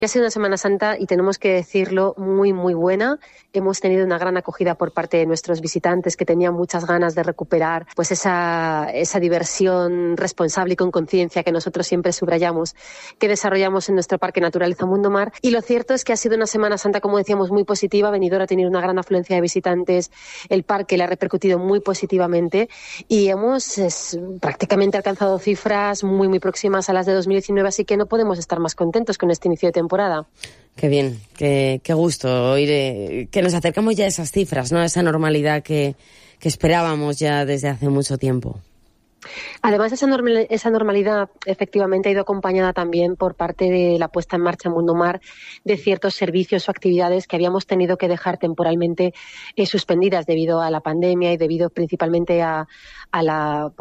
Ha sido una Semana Santa, y tenemos que decirlo, muy, muy buena. Hemos tenido una gran acogida por parte de nuestros visitantes, que tenían muchas ganas de recuperar pues esa diversión responsable y con conciencia que nosotros siempre subrayamos, que desarrollamos en nuestro Parque Naturaleza Mundo Mar. Y lo cierto es que ha sido una Semana Santa, como decíamos, muy positiva. Benidorm ha tenido una gran afluencia de visitantes, el parque le ha repercutido muy positivamente y hemos prácticamente alcanzado cifras muy, muy próximas a las de 2019, así que no podemos estar más contentos con este inicio de temporada. Qué bien, qué gusto oír que nos acercamos ya a esas cifras, ¿no? A esa normalidad que esperábamos ya desde hace mucho tiempo. Además, esa normalidad efectivamente ha ido acompañada también por parte de la puesta en marcha en Mundo Mar de ciertos servicios o actividades que habíamos tenido que dejar temporalmente suspendidas debido a la pandemia y debido principalmente a la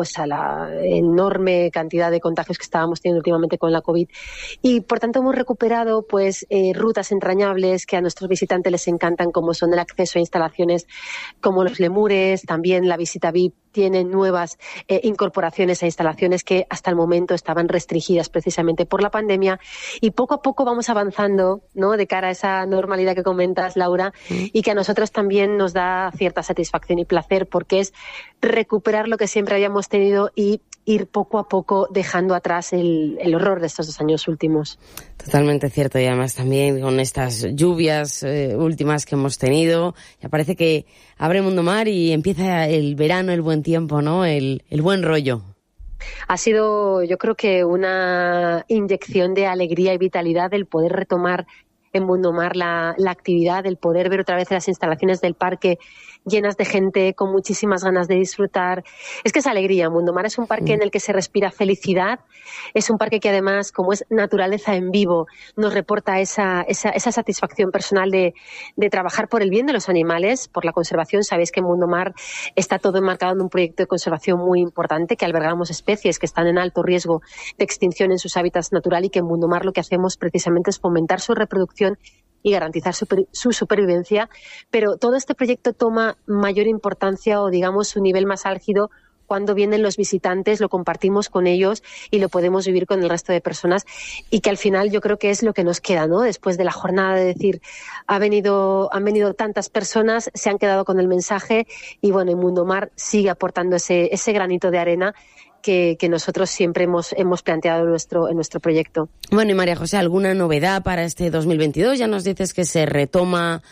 enorme cantidad de contagios que estábamos teniendo últimamente con la COVID. Y por tanto hemos recuperado rutas entrañables que a nuestros visitantes les encantan, como son el acceso a instalaciones como los lemures, también la visita VIP. Tienen nuevas incorporaciones a instalaciones que hasta el momento estaban restringidas precisamente por la pandemia, y poco a poco vamos avanzando, ¿no?, de cara a esa normalidad que comentas, Laura, y que a nosotros también nos da cierta satisfacción y placer, porque es recuperar lo que siempre habíamos tenido y ir poco a poco dejando atrás el horror de estos 2 años últimos. Totalmente cierto, y además también con estas lluvias últimas que hemos tenido, ya parece que abre Mundo Mar y empieza el verano, el buen tiempo, ¿no? El buen rollo. Ha sido, yo creo que una inyección de alegría y vitalidad el poder retomar en Mundo Mar la actividad, el poder ver otra vez las instalaciones del parque llenas de gente, con muchísimas ganas de disfrutar. Es que es alegría. Mundo Mar es un parque en el que se respira felicidad. Es un parque que además, como es naturaleza en vivo, nos reporta esa satisfacción personal de trabajar por el bien de los animales, por la conservación. Sabéis que en Mundo Mar está todo enmarcado en un proyecto de conservación muy importante, que albergamos especies que están en alto riesgo de extinción en sus hábitats naturales, y que en Mundo Mar lo que hacemos precisamente es fomentar su reproducción y garantizar su supervivencia. Pero todo este proyecto toma mayor importancia, o digamos su nivel más álgido, cuando vienen los visitantes, lo compartimos con ellos y lo podemos vivir con el resto de personas, y que al final yo creo que es lo que nos queda, ¿no? Después de la jornada, de decir, han venido tantas personas, se han quedado con el mensaje, y bueno, en Mundo Mar sigue aportando ese granito de arena que nosotros siempre hemos planteado en nuestro proyecto. Bueno, y María José, ¿alguna novedad para este 2022? Ya nos dices que se retoma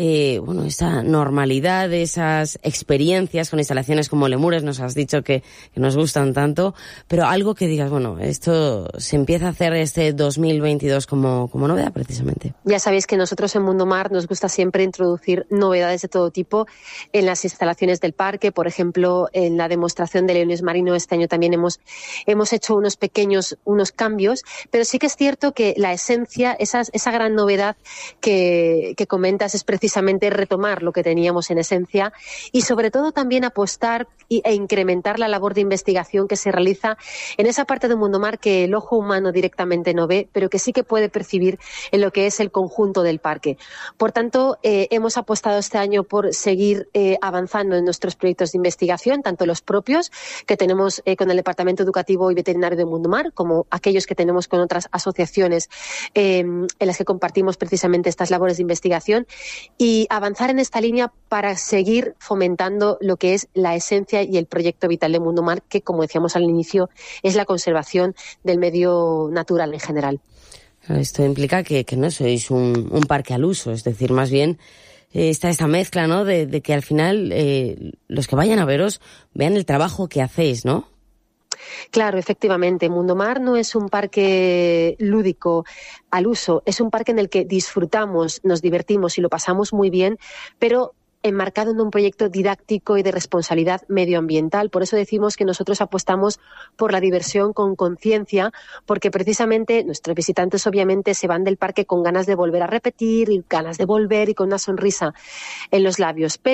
esa normalidad, esas experiencias con instalaciones como Lemures, nos has dicho que nos gustan tanto, pero algo que digas, bueno, esto se empieza a hacer este 2022 como novedad precisamente. Ya sabéis que nosotros en Mundo Mar nos gusta siempre introducir novedades de todo tipo en las instalaciones del parque. Por ejemplo, en la demostración de leones marinos este año también hemos hecho unos cambios, pero sí que es cierto que la esencia, esa gran novedad que comentas, es precisamente retomar lo que teníamos en esencia, y sobre todo también apostar e incrementar la labor de investigación que se realiza en esa parte de Mundo Mar que el ojo humano directamente no ve, pero que sí que puede percibir en lo que es el conjunto del parque. Por tanto, hemos apostado este año por seguir avanzando en nuestros proyectos de investigación, tanto los propios que tenemos con el Departamento Educativo y Veterinario de Mundo Mar, como aquellos que tenemos con otras asociaciones en las que compartimos precisamente estas labores de investigación, y avanzar en esta línea para seguir fomentando lo que es la esencia y el proyecto vital de Mundo Mar, que, como decíamos al inicio, es la conservación del medio natural en general. Esto implica que no sois un parque al uso, es decir, más bien está esta mezcla, ¿no?, de que al final los que vayan a veros vean el trabajo que hacéis, ¿no? Claro, efectivamente. Mundo Mar no es un parque lúdico al uso, es un parque en el que disfrutamos, nos divertimos y lo pasamos muy bien, pero enmarcado en un proyecto didáctico y de responsabilidad medioambiental. Por eso decimos que nosotros apostamos por la diversión con conciencia, porque precisamente nuestros visitantes obviamente se van del parque con ganas de volver a repetir, y ganas de volver, y con una sonrisa en los labios, pero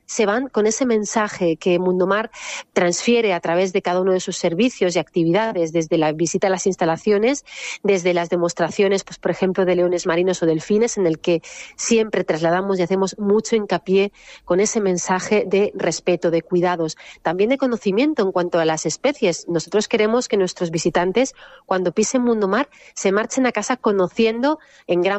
se van con ese mensaje que Mundomar transfiere a través de cada uno de sus servicios y actividades, desde la visita a las instalaciones, desde las demostraciones, pues por ejemplo, de leones marinos o delfines, en el que siempre trasladamos y hacemos mucho hincapié con ese mensaje de respeto, de cuidados, también de conocimiento en cuanto a las especies. Nosotros queremos que nuestros visitantes, cuando pisen Mundomar, se marchen a casa conociendo en gran